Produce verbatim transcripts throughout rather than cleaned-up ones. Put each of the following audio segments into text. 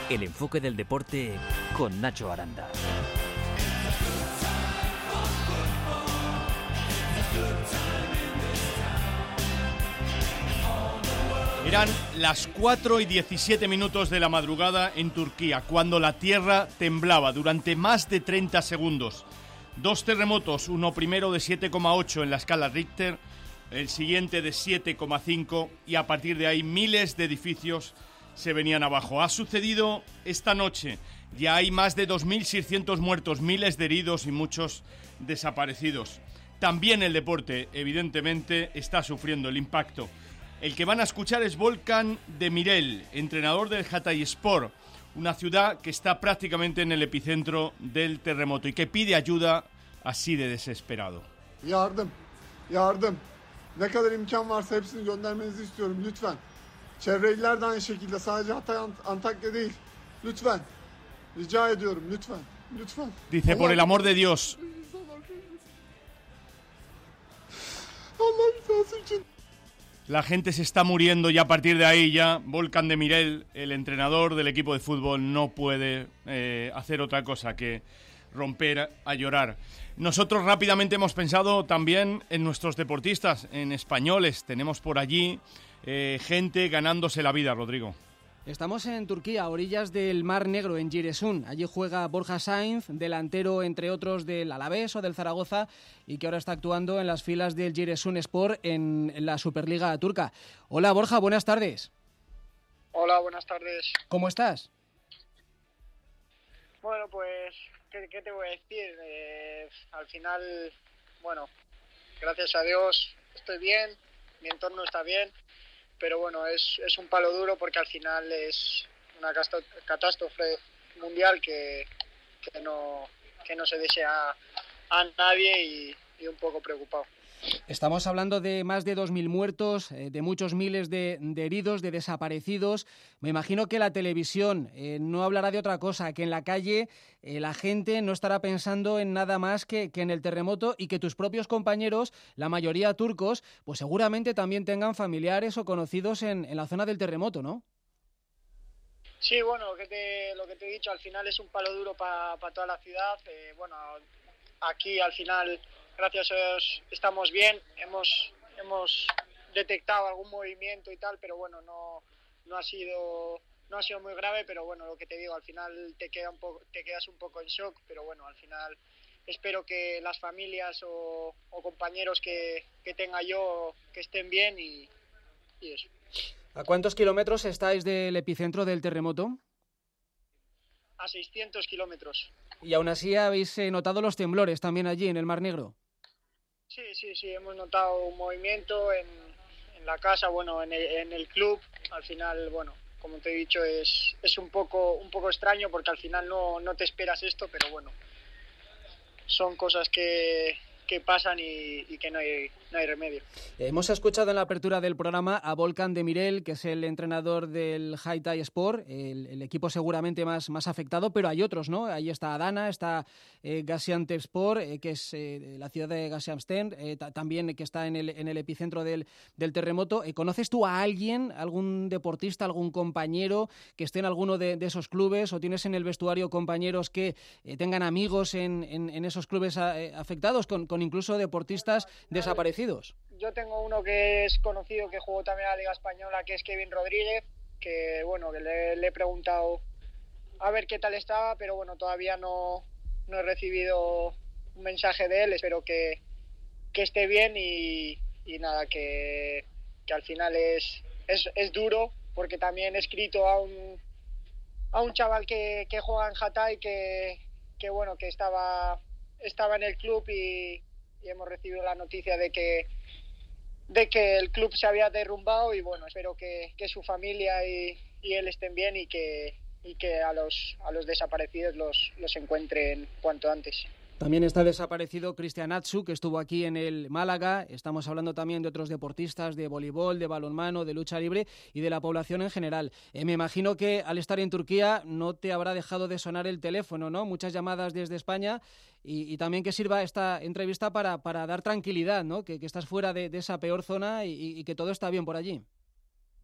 El enfoque del deporte con Nacho Aranda. Eran las cuatro y diecisiete minutos de la madrugada en Turquía, cuando la tierra temblaba durante más de treinta segundos. Dos terremotos, uno primero de siete coma ocho en la escala Richter, el siguiente de siete coma cinco, y a partir de ahí miles de edificios se venían abajo. Ha sucedido esta noche. Ya hay más de dos mil seiscientos muertos, miles de heridos y muchos desaparecidos. También el deporte, evidentemente, está sufriendo el impacto. El que van a escuchar es Volkan Demirel, entrenador del Hatayspor, una ciudad que está prácticamente en el epicentro del terremoto y que pide ayuda así de desesperado. Yardım, yardım. Ne kadar imkan varsa hepsini göndermenizi istiyorum lütfen. Çevreliler de aynı şekilde, sadece Hatay, Antakya değil. Lütfen. Rica ediyorum lütfen. Lütfen. Dice, por el amor de Dios. Allah rızası için. La gente se está muriendo y a partir de ahí ya Volkan Demirel, el entrenador del equipo de fútbol, no puede eh, hacer otra cosa que romper a llorar. Nosotros rápidamente hemos pensado también en nuestros deportistas, en españoles. Tenemos por allí eh, gente ganándose la vida, Rodrigo. Estamos en Turquía, a orillas del Mar Negro, en Giresun. Allí juega Borja Sainz, delantero, entre otros, del Alavés o del Zaragoza, y que ahora está actuando en las filas del Giresunspor en la Superliga turca. Hola, Borja, buenas tardes. Hola, buenas tardes. ¿Cómo estás? Bueno, pues, ¿qué, qué te voy a decir? Eh, al final, bueno, gracias a Dios estoy bien, mi entorno está bien. Pero bueno, es, es un palo duro porque al final es una catástrofe mundial que, que, no, que no se desea a nadie y, y un poco preocupado. Estamos hablando de más de dos mil muertos, de muchos miles de, de heridos, de desaparecidos. Me imagino que la televisión eh, no hablará de otra cosa, que en la calle eh, la gente no estará pensando en nada más que, que en el terremoto, y que tus propios compañeros, la mayoría turcos, pues seguramente también tengan familiares o conocidos en, en la zona del terremoto, ¿no? Sí, bueno, lo que te, lo que te he dicho, al final es un palo duro para pa toda la ciudad. Eh, bueno, aquí al final, gracias a Dios, estamos bien, hemos hemos detectado algún movimiento y tal, pero bueno, no no ha sido no ha sido muy grave, pero bueno, lo que te digo, al final te queda un poco te quedas un poco en shock, pero bueno, al final espero que las familias o, o compañeros que, que tenga yo que estén bien y, y eso. ¿A cuántos kilómetros estáis del epicentro del terremoto? A seiscientos kilómetros. Y aún así habéis eh, notado los temblores también allí en el Mar Negro. Sí, sí, sí, hemos notado un movimiento en, en la casa, bueno, en el, en el club. Al final, bueno, como te he dicho, es, es un poco un poco extraño porque al final no, no te esperas esto, pero bueno, son cosas que, que pasan y, y que no hay, no hay remedio. Hemos escuchado en la apertura del programa a Volkan Demirel, que es el entrenador del Hatayspor, el, el equipo seguramente más, más afectado, pero hay otros, ¿no? Ahí está Adana, está eh, Gaziantepspor, eh, que es eh, la ciudad de Gaziantep, eh, t- también que está en el, en el epicentro del, del terremoto. Eh, ¿Conoces tú a alguien, algún deportista, algún compañero que esté en alguno de, de esos clubes, o tienes en el vestuario compañeros que eh, tengan amigos en, en, en esos clubes a, eh, afectados, con, con incluso deportistas desaparecidos? Yo tengo uno que es conocido, que jugó también a la Liga Española, que es Kevin Rodríguez, que bueno, que le, le he preguntado a ver qué tal estaba, pero bueno, todavía no, no he recibido un mensaje de él. Espero que, que esté bien y, y nada, que, que al final es, es, es duro, porque también he escrito a un, a un chaval que, que juega en Hatay, que, que bueno, que estaba, estaba en el club y, y hemos recibido la noticia de que de que el club se había derrumbado y bueno, espero que, que su familia y, y él estén bien y que, y que a los a los desaparecidos los, los encuentren cuanto antes. También está desaparecido Cristian Atsu, que estuvo aquí en el Málaga. Estamos hablando también de otros deportistas, de voleibol, de balonmano, de lucha libre y de la población en general. Eh, me imagino que al estar en Turquía no te habrá dejado de sonar el teléfono, ¿no? Muchas llamadas desde España y, y también que sirva esta entrevista para, para dar tranquilidad, ¿no? Que, que estás fuera de, de esa peor zona y, y que todo está bien por allí.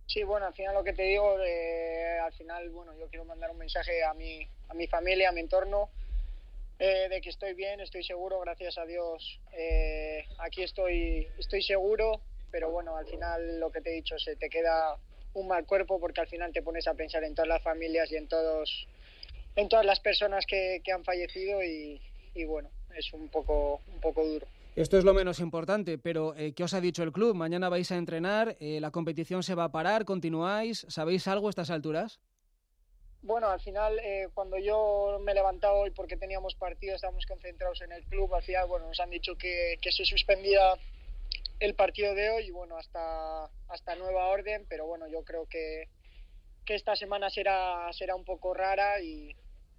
Sí, bueno, al final lo que te digo, eh, al final, bueno, yo quiero mandar un mensaje a mi, a mi familia, a mi entorno, eh, de que estoy bien, estoy seguro, gracias a Dios, eh, aquí estoy, estoy seguro, pero bueno, al final lo que te he dicho, se te queda un mal cuerpo porque al final te pones a pensar en todas las familias y en todos, en todas las personas que, que han fallecido y, y bueno, es un poco, un poco duro. Esto es lo menos importante, pero eh, ¿qué os ha dicho el club? ¿Mañana vais a entrenar? Eh, ¿La competición se va a parar? ¿Continuáis? ¿Sabéis algo a estas alturas? Bueno, al final, eh, cuando yo me he levantado hoy porque teníamos partido, estábamos concentrados en el club, al final, bueno, nos han dicho que, que se suspendía el partido de hoy y bueno, hasta, hasta nueva orden, pero bueno, yo creo que, que esta semana será, será un poco rara y,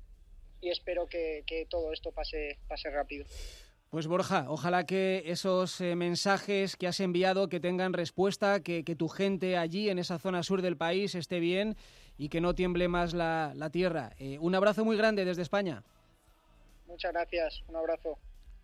y espero que, que todo esto pase, pase rápido. Pues Borja, ojalá que esos eh, mensajes que has enviado que tengan respuesta, que, que tu gente allí en esa zona sur del país esté bien y que no tiemble más la, la tierra. Eh, un abrazo muy grande desde España. Muchas gracias, un abrazo.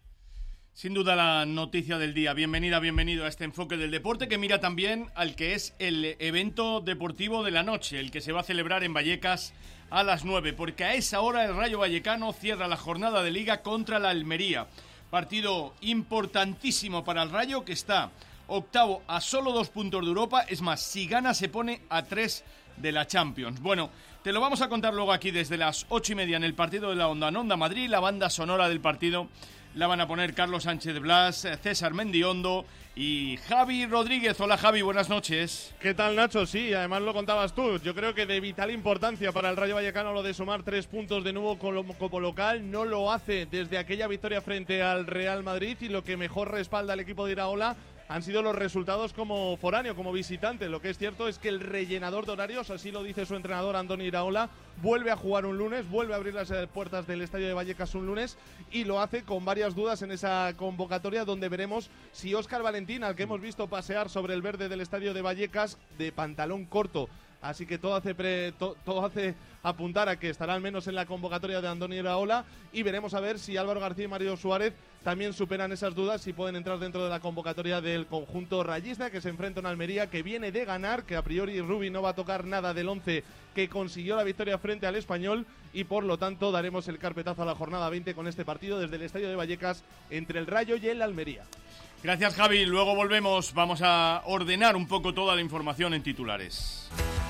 Sin duda la noticia del día. Bienvenida, bienvenido a este enfoque del deporte que mira también al que es el evento deportivo de la noche, el que se va a celebrar en Vallecas a las nueve, porque a esa hora el Rayo Vallecano cierra la jornada de Liga contra la Almería. Partido importantísimo para el Rayo, que está octavo a solo dos puntos de Europa. Es más, si gana se pone a tres de la Champions. Bueno, te lo vamos a contar luego aquí desde las ocho y media en el partido de la Onda en Onda Madrid. La banda sonora del partido la van a poner Carlos Sánchez Blas, César Mendiondo y Javi Rodríguez. Hola Javi, buenas noches. ¿Qué tal, Nacho? Sí, además lo contabas tú. Yo creo que de vital importancia para el Rayo Vallecano lo de sumar tres puntos de nuevo como local. No lo hace desde aquella victoria frente al Real Madrid y lo que mejor respalda al equipo de Iraola han sido los resultados como foráneo, como visitante. Lo que es cierto es que el rellenador de horarios, así lo dice su entrenador Andoni Iraola, vuelve a jugar un lunes, vuelve a abrir las puertas del estadio de Vallecas un lunes y lo hace con varias dudas en esa convocatoria donde veremos si Óscar Valentín, al que hemos visto pasear sobre el verde del estadio de Vallecas de pantalón corto, así que todo hace, pre, to, todo hace apuntar a que estará al menos en la convocatoria de Andoni Iraola y veremos a ver si Álvaro García y Mario Suárez también superan esas dudas y pueden entrar dentro de la convocatoria del conjunto rayista que se enfrenta a Almería, que viene de ganar, que a priori Rubi no va a tocar nada del once que consiguió la victoria frente al Español y por lo tanto daremos el carpetazo a la jornada veinte con este partido desde el estadio de Vallecas entre el Rayo y el Almería. Gracias Javi, luego volvemos, vamos a ordenar un poco toda la información en titulares.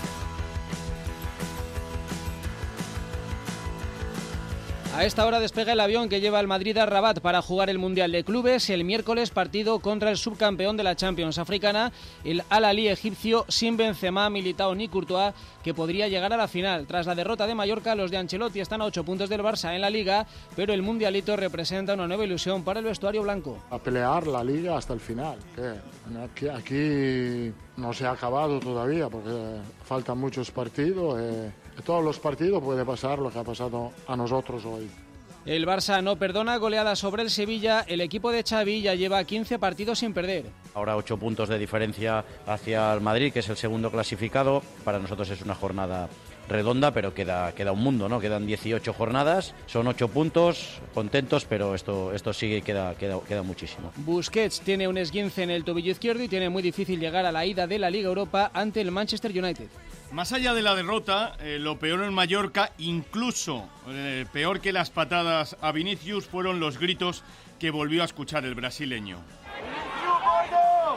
A esta hora despega el avión que lleva al Madrid a Rabat para jugar el Mundial de Clubes. El miércoles partido contra el subcampeón de la Champions africana, el Al-Ahly egipcio, sin Benzema, Militao ni Courtois, que podría llegar a la final. Tras la derrota de Mallorca, los de Ancelotti están a ocho puntos del Barça en la Liga, pero el Mundialito representa una nueva ilusión para el vestuario blanco. A pelear la Liga hasta el final. Aquí, aquí no se ha acabado todavía porque faltan muchos partidos. Eh. En todos los partidos puede pasar lo que ha pasado a nosotros hoy. El Barça no perdona goleada sobre el Sevilla. El equipo de Xavi ya lleva quince partidos sin perder. Ahora ocho puntos de diferencia hacia el Madrid, que es el segundo clasificado. Para nosotros es una jornada redonda, pero queda, queda un mundo, ¿no? Quedan dieciocho jornadas, son ocho puntos, contentos, pero esto, esto sigue y queda, queda, queda muchísimo. Busquets tiene un esguince en el tobillo izquierdo y tiene muy difícil llegar a la ida de la Liga Europa ante el Manchester United. Más allá de la derrota, eh, lo peor en Mallorca, incluso eh, peor que las patadas a Vinicius, fueron los gritos que volvió a escuchar el brasileño. ¡Vinicius, mono!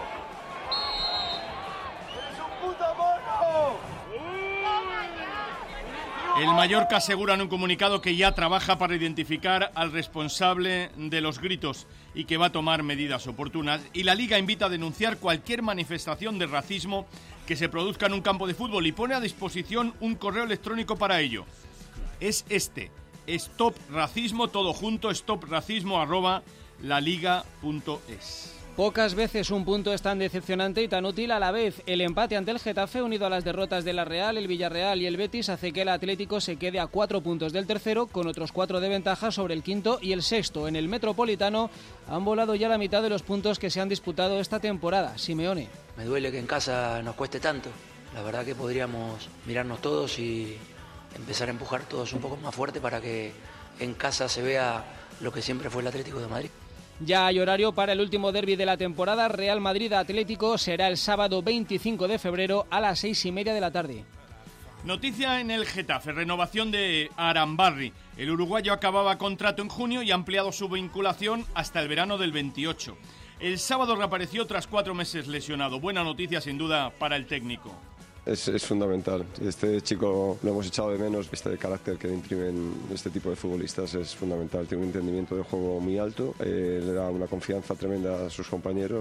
¡Eres un puto mono! El Mallorca asegura en un comunicado que ya trabaja para identificar al responsable de los gritos y que va a tomar medidas oportunas. Y la Liga invita a denunciar cualquier manifestación de racismo que se produzca en un campo de fútbol y pone a disposición un correo electrónico para ello. Es este, Stop Racismo, todo junto, stopracismo arroba laliga punto es. Pocas veces un punto es tan decepcionante y tan útil a la vez. El empate ante el Getafe, unido a las derrotas de la Real, el Villarreal y el Betis, hace que el Atlético se quede a cuatro puntos del tercero, con otros cuatro de ventaja sobre el quinto y el sexto. En el Metropolitano han volado ya la mitad de los puntos que se han disputado esta temporada. Simeone. Me duele que en casa nos cueste tanto. La verdad que podríamos mirarnos todos y empezar a empujar todos un poco más fuerte para que en casa se vea lo que siempre fue el Atlético de Madrid. Ya hay horario para el último derbi de la temporada. Real Madrid-Atlético será el sábado veinticinco de febrero a las seis y media de la tarde. Noticia en el Getafe, renovación de Arambarri. El uruguayo acababa contrato en junio y ha ampliado su vinculación hasta el verano del veintiocho. El sábado reapareció tras cuatro meses lesionado. Buena noticia sin duda para el técnico. Es, es fundamental. Este chico lo hemos echado de menos. Este carácter que le imprimen este tipo de futbolistas es fundamental. Tiene un entendimiento del juego muy alto, eh, le da una confianza tremenda a sus compañeros.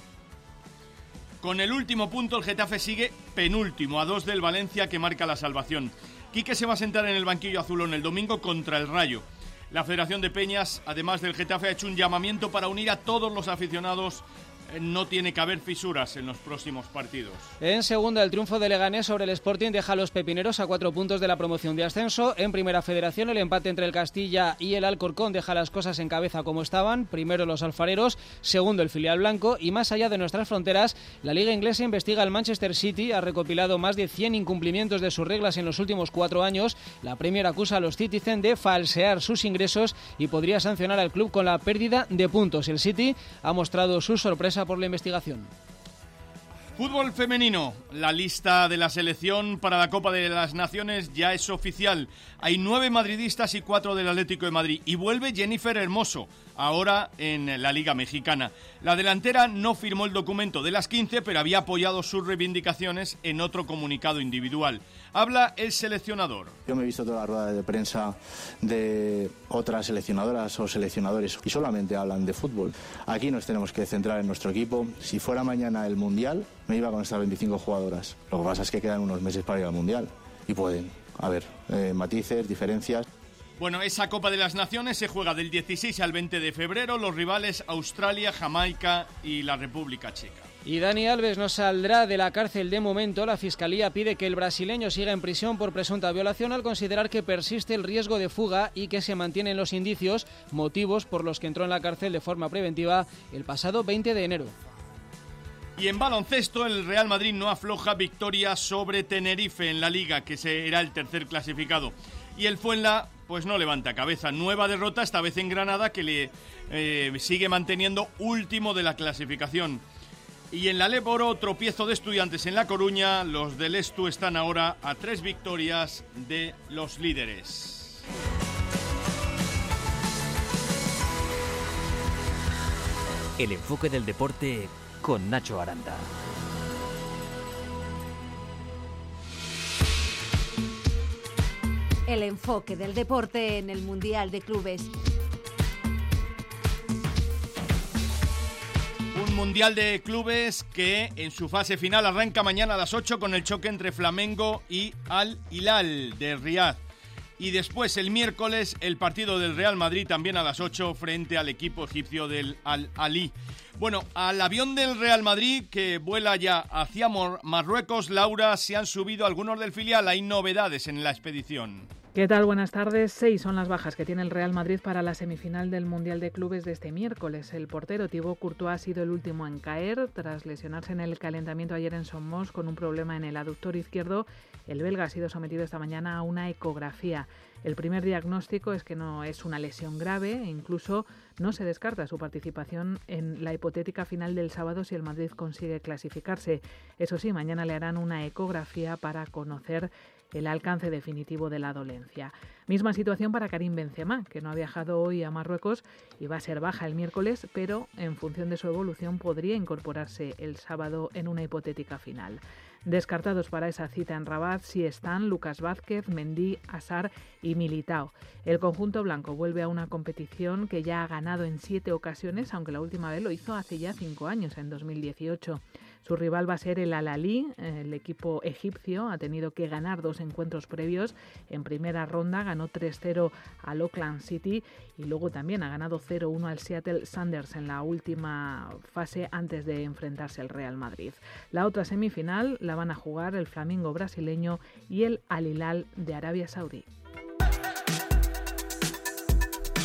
Con el último punto, el Getafe sigue penúltimo, a dos del Valencia, que marca la salvación. Quique se va a sentar en el banquillo azulón el domingo contra el Rayo. La Federación de Peñas, además del Getafe, ha hecho un llamamiento para unir a todos los aficionados. No tiene que haber fisuras en los próximos partidos. En segunda, el triunfo de Leganés sobre el Sporting deja a los pepineros a cuatro puntos de la promoción de ascenso. En primera federación, el empate entre el Castilla y el Alcorcón deja las cosas en cabeza como estaban. Primero los alfareros, segundo el filial blanco, y más allá de nuestras fronteras, la Liga Inglesa investiga al Manchester City. Ha recopilado más de cien incumplimientos de sus reglas en los últimos cuatro años. La Premier acusa a los Citizen de falsear sus ingresos y podría sancionar al club con la pérdida de puntos. El City ha mostrado su sorpresa por la investigación. Fútbol femenino. La lista de la selección para la Copa de las Naciones ya es oficial. Hay nueve madridistas y cuatro del Atlético de Madrid. Y vuelve Jennifer Hermoso, ahora en la Liga Mexicana. La delantera no firmó el documento de las quince, pero había apoyado sus reivindicaciones en otro comunicado individual. Habla el seleccionador. Yo me he visto toda la rueda de prensa de otras seleccionadoras o seleccionadores y solamente hablan de fútbol. Aquí nos tenemos que centrar en nuestro equipo. Si fuera mañana el Mundial, me iba con estas veinticinco jugadoras. Lo que pasa es que quedan unos meses para ir al Mundial y pueden haber eh, matices, diferencias. Bueno, esa Copa de las Naciones se juega del dieciséis al veinte de febrero. Los rivales Australia, Jamaica y la República Checa. Y Dani Alves no saldrá de la cárcel de momento. La Fiscalía pide que el brasileño siga en prisión por presunta violación al considerar que persiste el riesgo de fuga y que se mantienen los indicios, motivos por los que entró en la cárcel de forma preventiva el pasado veinte de enero. Y en baloncesto, el Real Madrid no afloja, victoria sobre Tenerife en la Liga, que será el tercer clasificado. Y el Fuenla, pues no levanta cabeza. Nueva derrota, esta vez en Granada, que le eh, sigue manteniendo último de la clasificación. Y en la Leboro, tropiezo de Estudiantes en La Coruña. Los del Estu están ahora a tres victorias de los líderes. El enfoque del deporte con Nacho Aranda. El enfoque del deporte en el Mundial de Clubes. Un Mundial de Clubes que en su fase final arranca mañana a las ocho con el choque entre Flamengo y Al Hilal de Riad. Y después, el miércoles, el partido del Real Madrid también a las ocho frente al equipo egipcio del Al Ahly. Bueno, al avión del Real Madrid que vuela ya hacia Marruecos, Laura, se han subido algunos del filial. Hay novedades en la expedición. ¿Qué tal? Buenas tardes. Seis son las bajas que tiene el Real Madrid para la semifinal del Mundial de Clubes de este miércoles. El portero Thibaut Courtois ha sido el último en caer tras lesionarse en el calentamiento ayer en Somos con un problema en el aductor izquierdo. El belga ha sido sometido esta mañana a una ecografía. El primer diagnóstico es que no es una lesión grave e incluso no se descarta su participación en la hipotética final del sábado si el Madrid consigue clasificarse. Eso sí, mañana le harán una ecografía para conocer el alcance definitivo de la dolencia. Misma situación para Karim Benzema, que no ha viajado hoy a Marruecos y va a ser baja el miércoles, pero en función de su evolución podría incorporarse el sábado en una hipotética final. Descartados para esa cita en Rabat sí están Lucas Vázquez, Mendy, Hazard y Militao. El conjunto blanco vuelve a una competición que ya ha ganado en siete ocasiones, aunque la última vez lo hizo hace ya cinco años, en dos mil dieciocho. Su rival va a ser el Al Ahly. El equipo egipcio ha tenido que ganar dos encuentros previos. En primera ronda ganó tres cero al Auckland City y luego también ha ganado cero uno al Seattle Sounders en la última fase antes de enfrentarse al Real Madrid. La otra semifinal la van a jugar el Flamengo brasileño y el Al Hilal de Arabia Saudí.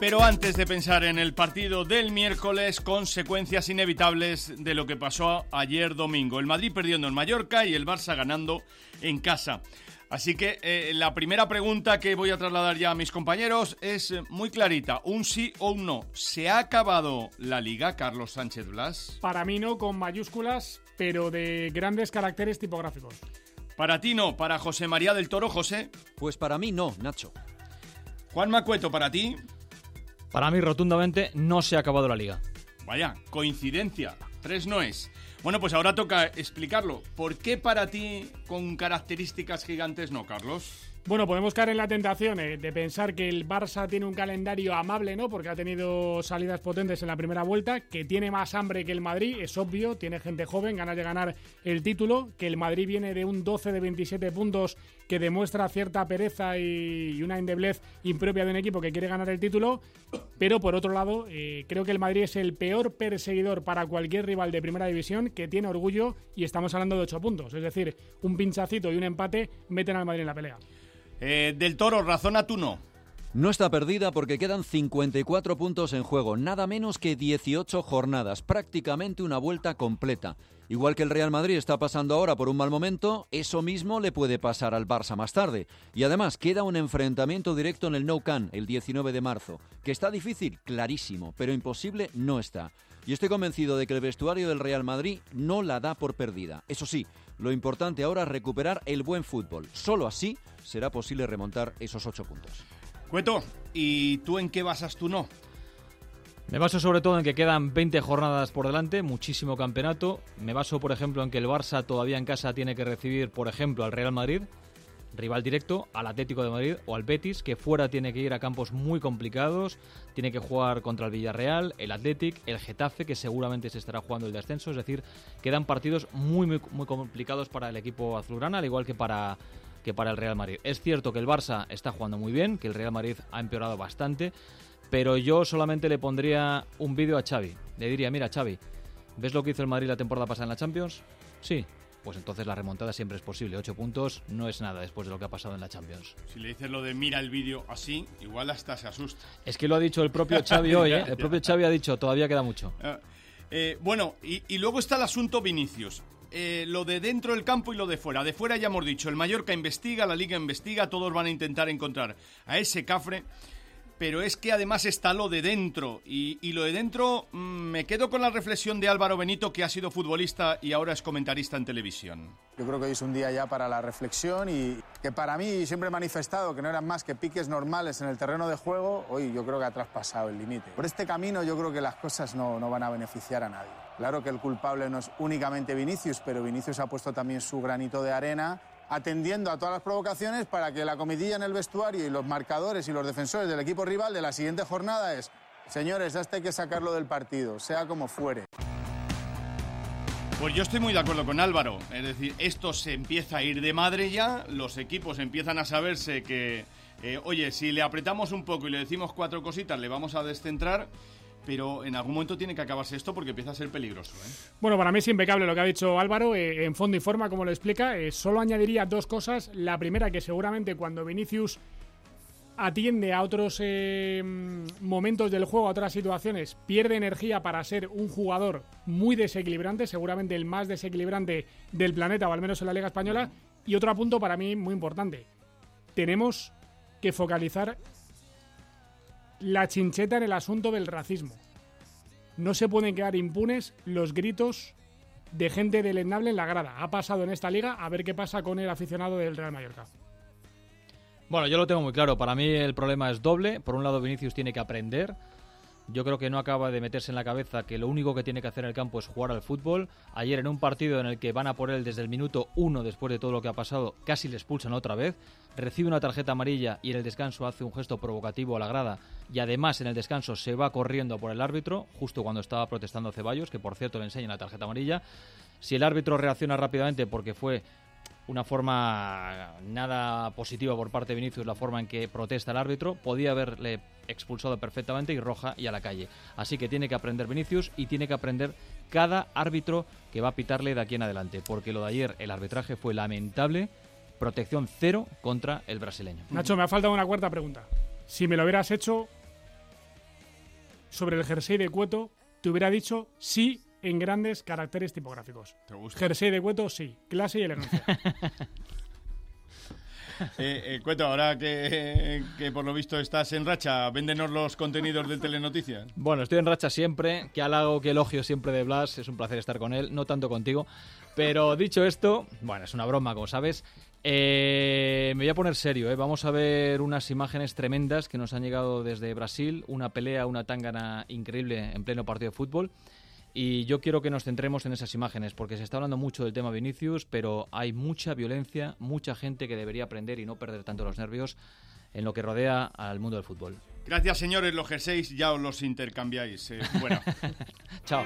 Pero antes de pensar en el partido del miércoles, consecuencias inevitables de lo que pasó ayer domingo. El Madrid perdiendo en Mallorca y el Barça ganando en casa. Así que eh, la primera pregunta que voy a trasladar ya a mis compañeros es muy clarita, un sí o un no. ¿Se ha acabado la Liga, Carlos Sánchez Blas? Para mí no, con mayúsculas, pero de grandes caracteres tipográficos. Para ti no, para José María del Toro, José. Pues para mí no, Nacho. Juan Macueto, para ti. Para mí rotundamente no se ha acabado la Liga. Vaya, coincidencia, tres no es. Bueno, pues ahora toca explicarlo. ¿Por qué para ti con características gigantes no, Carlos? Bueno, podemos caer en la tentación eh, de pensar que el Barça tiene un calendario amable, ¿no? Porque ha tenido salidas potentes en la primera vuelta, que tiene más hambre que el Madrid, es obvio, tiene gente joven, ganas de ganar el título, que el Madrid viene de un doce de veintisiete puntos que demuestra cierta pereza y, y una endeblez impropia de un equipo que quiere ganar el título, pero por otro lado, eh, creo que el Madrid es el peor perseguidor para cualquier rival de primera división, que tiene orgullo, y estamos hablando de ocho puntos, es decir, un pinchacito y un empate meten al Madrid en la pelea. Eh, del Toro, razona tú no. No está perdida porque quedan cincuenta y cuatro puntos en juego, nada menos que dieciocho jornadas, prácticamente una vuelta completa. Igual que el Real Madrid está pasando ahora por un mal momento, eso mismo le puede pasar al Barça más tarde. Y además queda un enfrentamiento directo en el Nou Camp el diecinueve de marzo. ¿Que está difícil? Clarísimo, pero imposible no está. Y estoy convencido de que el vestuario del Real Madrid no la da por perdida. Eso sí, lo importante ahora es recuperar el buen fútbol. Solo así será posible remontar esos ocho puntos. Cueto, ¿y tú en qué basas tu no? Me baso sobre todo en que quedan veinte jornadas por delante, muchísimo campeonato. Me baso, por ejemplo, en que el Barça todavía en casa tiene que recibir, por ejemplo, al Real Madrid, rival directo, al Atlético de Madrid o al Betis, que fuera tiene que ir a campos muy complicados, tiene que jugar contra el Villarreal, el Athletic, el Getafe, que seguramente se estará jugando el descenso, es decir, quedan partidos muy, muy, muy complicados para el equipo azulgrana, al igual que para... que para el Real Madrid. Es cierto que el Barça está jugando muy bien, que el Real Madrid ha empeorado bastante, pero yo solamente le pondría un vídeo a Xavi. Le diría, mira Xavi, ¿ves lo que hizo el Madrid la temporada pasada en la Champions? Sí. Pues entonces la remontada siempre es posible. Ocho puntos no es nada después de lo que ha pasado en la Champions. Si le dices lo de mira el vídeo así, igual hasta se asusta. Es que lo ha dicho el propio Xavi hoy, ¿eh? El propio Xavi ha dicho, todavía queda mucho. Eh, eh, bueno, y, y luego está el asunto Vinicius. Eh, lo de dentro del campo y lo de fuera. De fuera ya hemos dicho, el Mallorca investiga, la Liga investiga, todos van a intentar encontrar a ese cafre, pero es que además está lo de dentro, y, y lo de dentro mmm, me quedo con la reflexión de Álvaro Benito, que ha sido futbolista y ahora es comentarista en televisión. Yo creo que hoy es un día ya para la reflexión y que para mí siempre he manifestado que no eran más que piques normales en el terreno de juego, hoy yo creo que ha traspasado el límite. Por este camino yo creo que las cosas no, no van a beneficiar a nadie. Claro que el culpable no es únicamente Vinicius, pero Vinicius ha puesto también su granito de arena, atendiendo a todas las provocaciones para que la comidilla en el vestuario y los marcadores y los defensores del equipo rival de la siguiente jornada es, señores, hasta hay que sacarlo del partido, sea como fuere. Pues yo estoy muy de acuerdo con Álvaro, es decir, esto se empieza a ir de madre ya, los equipos empiezan a saberse que, eh, oye, si le apretamos un poco y le decimos cuatro cositas, le vamos a descentrar. Pero en algún momento tiene que acabarse esto porque empieza a ser peligroso, ¿eh? Bueno, para mí es impecable lo que ha dicho Álvaro, eh, en fondo y forma, como lo explica. Eh, solo añadiría dos cosas. La primera, que seguramente cuando Vinicius atiende a otros eh, momentos del juego, a otras situaciones, pierde energía para ser un jugador muy desequilibrante, seguramente el más desequilibrante del planeta, o al menos en la Liga Española. Y otro punto para mí muy importante. Tenemos que focalizar la chincheta en el asunto del racismo. No se pueden quedar impunes los gritos de gente deleznable en la grada. Ha pasado en esta liga, a ver qué pasa con el aficionado del Real Mallorca. Bueno, yo lo tengo muy claro. Para mí el problema es doble. Por un lado, Vinicius tiene que aprender. Yo creo que no acaba de meterse en la cabeza que lo único que tiene que hacer en el campo es jugar al fútbol. Ayer, en un partido en el que van a por él desde el minuto uno, después de todo lo que ha pasado, casi le expulsan otra vez. Recibe una tarjeta amarilla y en el descanso hace un gesto provocativo a la grada. Y además en el descanso se va corriendo por el árbitro, justo cuando estaba protestando Ceballos, que por cierto le enseña la tarjeta amarilla. Si el árbitro reacciona rápidamente, porque fue una forma nada positiva por parte de Vinicius, la forma en que protesta el árbitro, podía haberle expulsado perfectamente y roja y a la calle. Así que tiene que aprender Vinicius y tiene que aprender cada árbitro que va a pitarle de aquí en adelante, porque lo de ayer, el arbitraje fue lamentable, protección cero contra el brasileño. Nacho, me ha faltado una cuarta pregunta. Si me lo hubieras hecho, sobre el jersey de Cueto, te hubiera dicho sí en grandes caracteres tipográficos. ¿Te gusta? Jersey de Cueto, sí. Clase y elegancia. eh, eh, Cueto, ahora que, que por lo visto estás en racha, véndenos los contenidos del Telenoticias. Bueno, estoy en racha siempre. Que halago, que elogio siempre de Blas. Es un placer estar con él, no tanto contigo. Pero dicho esto, bueno, es una broma, como sabes. Eh, me voy a poner serio, ¿eh? Vamos a ver unas imágenes tremendas que nos han llegado desde Brasil. Una pelea, una tángana increíble en pleno partido de fútbol. Y yo quiero que nos centremos en esas imágenes, porque se está hablando mucho del tema Vinicius, pero hay mucha violencia, mucha gente que debería aprender y no perder tanto los nervios en lo que rodea al mundo del fútbol. Gracias, señores. Los jerseys ya os los intercambiáis. Eh, bueno. Chao.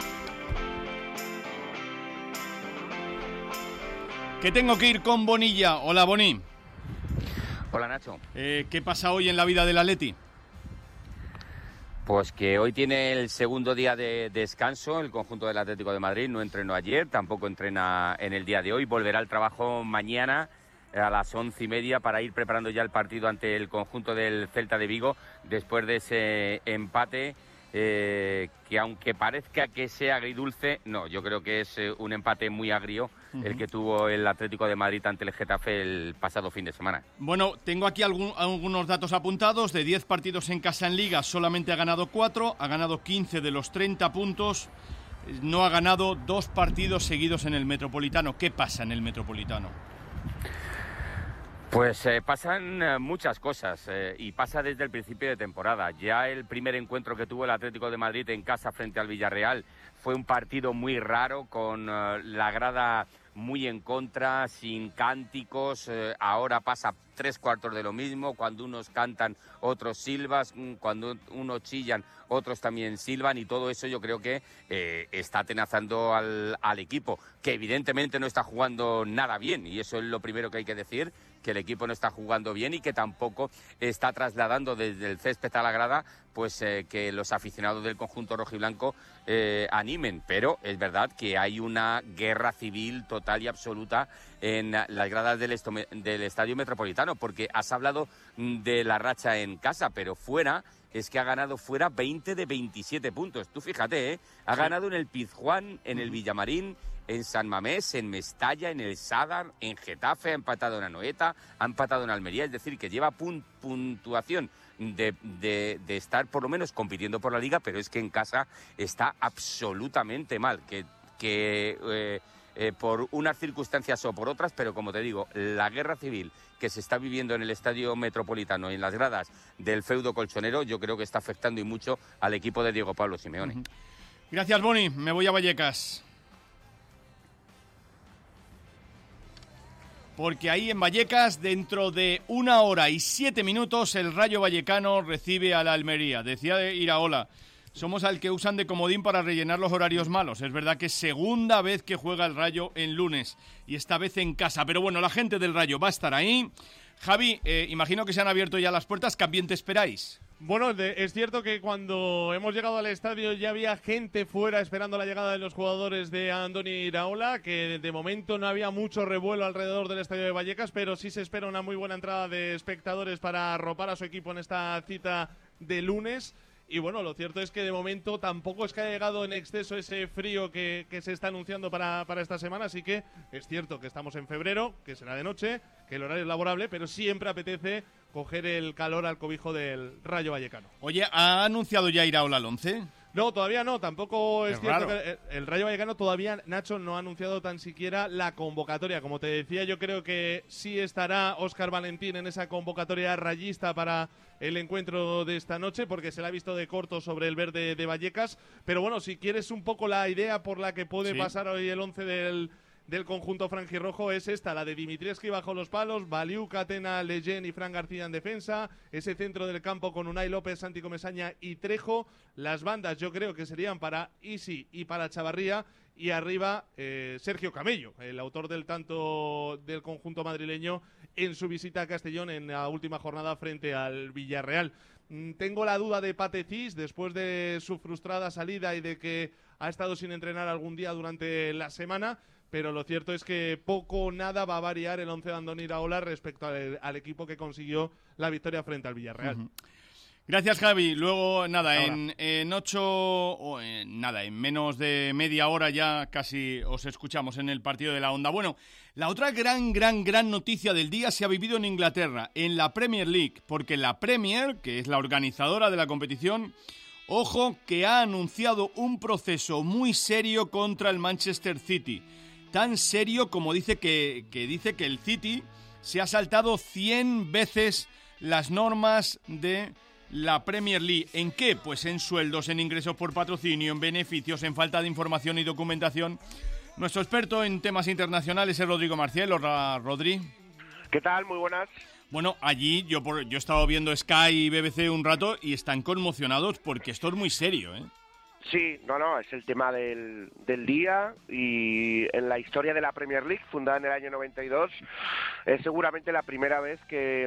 Que tengo que ir con Bonilla. Hola, Boni. Hola, Nacho. Eh, ¿Qué pasa hoy en la vida del Atleti? Pues que hoy tiene el segundo día de descanso el conjunto del Atlético de Madrid. No entrenó ayer, tampoco entrena en el día de hoy. Volverá al trabajo mañana a las once y media para ir preparando ya el partido ante el conjunto del Celta de Vigo después de ese empate eh, que aunque parezca que sea agridulce, no, yo creo que es eh, un empate muy agrio uh-huh. el que tuvo el Atlético de Madrid ante el Getafe el pasado fin de semana. Bueno, tengo aquí algún, algunos datos apuntados. De diez partidos en casa en Liga, solamente ha ganado cuatro, ha ganado quince de los treinta puntos, no ha ganado dos partidos seguidos en el Metropolitano. ¿Qué pasa en el Metropolitano? Pues eh, pasan eh, muchas cosas eh, y pasa desde el principio de temporada. Ya el primer encuentro que tuvo el Atlético de Madrid en casa frente al Villarreal fue un partido muy raro, con eh, la grada muy en contra, sin cánticos. Eh, ahora pasa tres cuartos de lo mismo. Cuando unos cantan, otros silbas. Cuando unos chillan, otros también silban. Y todo eso yo creo que eh, está atenazando al, al equipo, que evidentemente no está jugando nada bien. Y eso es lo primero que hay que decir, que el equipo no está jugando bien y que tampoco está trasladando desde el césped a la grada pues eh, que los aficionados del conjunto rojiblanco eh, animen. Pero es verdad que hay una guerra civil total y absoluta en las gradas del, estome, del Estadio Metropolitano, porque has hablado de la racha en casa, pero fuera es que ha ganado fuera veinte de veintisiete puntos. Tú fíjate, ¿eh? Ha sí. ganado en el Pizjuán, en el Villamarín, en San Mamés, en Mestalla, en el Sadar, en Getafe, ha empatado en Anoeta, ha empatado en Almería, es decir, que lleva punt, puntuación de, de, de estar por lo menos compitiendo por la Liga, pero es que en casa está absolutamente mal, que, que eh, eh, por unas circunstancias o por otras, pero como te digo, la guerra civil que se está viviendo en el Estadio Metropolitano y en las gradas del feudo colchonero, yo creo que está afectando y mucho al equipo de Diego Pablo Simeone. Uh-huh. Gracias, Boni. Me voy a Vallecas. Porque ahí en Vallecas, dentro de una hora y siete minutos, el Rayo Vallecano recibe a la Almería. Decía Iraola, somos al que usan de comodín para rellenar los horarios malos. Es verdad que es segunda vez que juega el Rayo en lunes y esta vez en casa. Pero bueno, la gente del Rayo va a estar ahí. Javi, eh, imagino que se han abierto ya las puertas. ¿Qué ambiente esperáis? Bueno, de, es cierto que cuando hemos llegado al estadio ya había gente fuera esperando la llegada de los jugadores de Andoni Iraola, que de, de momento no había mucho revuelo alrededor del estadio de Vallecas, pero sí se espera una muy buena entrada de espectadores para arropar a su equipo en esta cita de lunes. Y bueno, lo cierto es que de momento tampoco es que haya llegado en exceso ese frío que, que se está anunciando para, para esta semana, así que es cierto que estamos en febrero, que será de noche, que el horario es laborable, pero siempre apetece coger el calor al cobijo del Rayo Vallecano. Oye, ¿ha anunciado ya Iraola al once? No, todavía no, tampoco es, es cierto raro. que el, el Rayo Vallecano todavía, Nacho, no ha anunciado tan siquiera la convocatoria. Como te decía, yo creo que sí estará Óscar Valentín en esa convocatoria rayista para el encuentro de esta noche, porque se la ha visto de corto sobre el verde de Vallecas. Pero bueno, si quieres un poco la idea por la que puede sí. pasar hoy el once del... del conjunto franjirrojo, es esta, la de Dimitrievski bajo los palos, Baliu, Catena, Leyen y Fran García en defensa, ese centro del campo con Unai López, Santi Comesaña y Trejo. Las bandas yo creo que serían para Isi y para Chavarría, y arriba eh, Sergio Camello, el autor del tanto del conjunto madrileño en su visita a Castellón en la última jornada frente al Villarreal. Mm, tengo la duda de Pate Cis, después de su frustrada salida y de que ha estado sin entrenar algún día durante la semana, pero lo cierto es que poco o nada va a variar el once de Andoni Iraola respecto al, al equipo que consiguió la victoria frente al Villarreal. Uh-huh. Gracias, Javi. Luego, nada, en, en ocho, o en, nada, en menos de media hora ya casi os escuchamos en el partido de la Onda. Bueno, la otra gran, gran, gran noticia del día se ha vivido en Inglaterra, en la Premier League, porque la Premier, que es la organizadora de la competición, ojo, que ha anunciado un proceso muy serio contra el Manchester City. Tan serio como dice que, que dice que el City se ha saltado cien veces las normas de la Premier League. ¿En qué? Pues en sueldos, en ingresos por patrocinio, en beneficios, en falta de información y documentación. Nuestro experto en temas internacionales es Rodrigo Marcial. Hola, Rodri. ¿Qué tal? Muy buenas. Bueno, allí yo, por, yo he estado viendo Sky y B B C un rato y están conmocionados porque esto es muy serio, ¿eh? Sí, no, no, es el tema del, del día y en la historia de la Premier League, fundada en el año noventa y dos, es seguramente la primera vez que...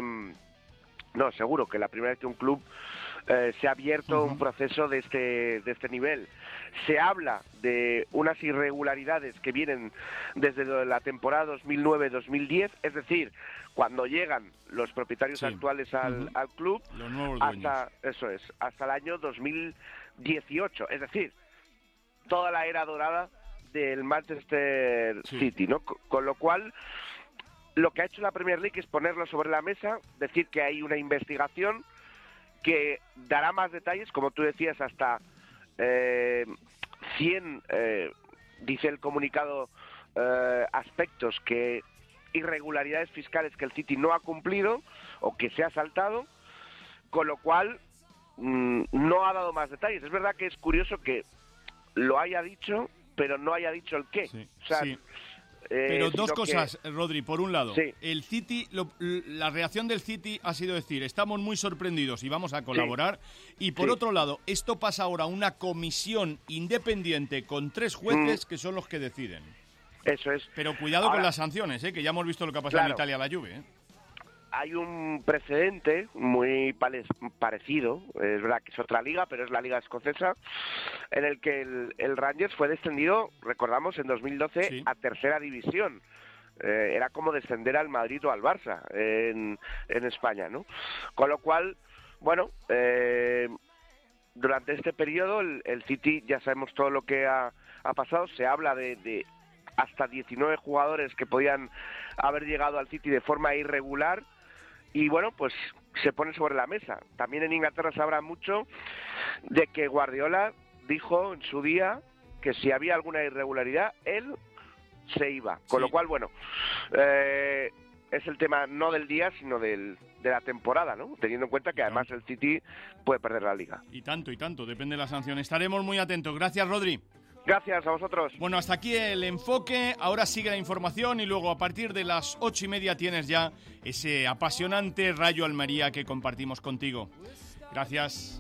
No, seguro que la primera vez que un club eh, se ha abierto uh-huh. un proceso de este, de este nivel. Se habla de unas irregularidades que vienen desde la temporada dos mil nueve dos mil diez, es decir, cuando llegan los propietarios sí. actuales al, uh-huh. al club, los nuevos hasta eso es, hasta el año dos mil dieciocho, es decir, toda la era dorada del Manchester sí. City, ¿no? Con, con lo cual, lo que ha hecho la Premier League es ponerlo sobre la mesa, decir que hay una investigación que dará más detalles, como tú decías, hasta eh, cien, eh, dice el comunicado, eh, aspectos que irregularidades fiscales que el City no ha cumplido o que se ha saltado, con lo cual mmm, no ha dado más detalles. Es verdad que es curioso que lo haya dicho, pero no haya dicho el qué. Sí, o sea, sí. Eh, Pero dos cosas, que... Rodri. Por un lado, sí. el City, lo, la reacción del City ha sido decir, estamos muy sorprendidos y vamos a colaborar. Sí. Y por sí. otro lado, esto pasa ahora a una comisión independiente con tres jueces mm. que son los que deciden. Eso es. Pero cuidado ahora, con las sanciones, ¿eh? Que ya hemos visto lo que ha pasado claro. en Italia a la Juve, ¿eh? Hay un precedente muy parecido, es verdad que es otra liga, pero es la liga escocesa, en el que el, el Rangers fue descendido, recordamos, en dos mil doce sí. a tercera división. Eh, era como descender al Madrid o al Barça en, en España, ¿no? Con lo cual, bueno, eh, durante este periodo el, el City, ya sabemos todo lo que ha, ha pasado, se habla de, de hasta diecinueve jugadores que podían haber llegado al City de forma irregular. Y bueno, pues se pone sobre la mesa. También en Inglaterra se habla mucho de que Guardiola dijo en su día que si había alguna irregularidad, él se iba. Con sí. lo cual, bueno, eh, es el tema no del día, sino del, de la temporada, ¿no? Teniendo en cuenta que además el City puede perder la Liga. Y tanto, y tanto, depende de la sanción. Estaremos muy atentos. Gracias, Rodri. Gracias a vosotros. Bueno, hasta aquí el enfoque. Ahora sigue la información y luego a partir de las ocho y media tienes ya ese apasionante Rayo Almería que compartimos contigo. Gracias.